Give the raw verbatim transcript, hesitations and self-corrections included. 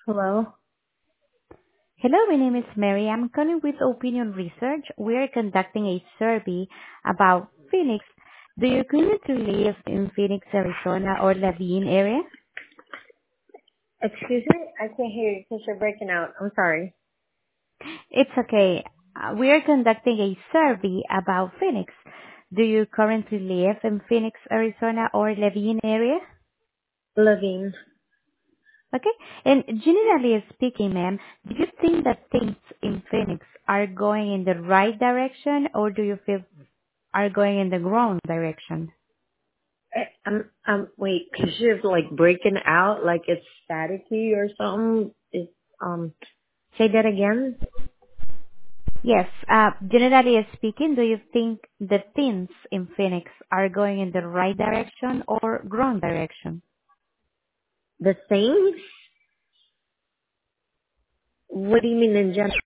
Hello? Hello, my name is Mary. I'm calling with Opinion Research. We are conducting a survey about Phoenix. Do you currently live in Phoenix, Arizona or Laveen area? Excuse me? I can't hear you because you're breaking out. I'm sorry. It's okay. Uh, we are conducting a survey about Phoenix. Do you currently live in Phoenix, Arizona or Laveen area? Levine. Okay. And generally speaking, ma'am, do you think that things in Phoenix are going in the right direction or do you feel are going in the wrong direction? Eh, Um, um, wait, because you're like breaking out like it's staticky or something. It's, um, say that again? Yes. Uh, generally speaking, do you think the things in Phoenix are going in the right direction or wrong direction? The things? What do you mean in general?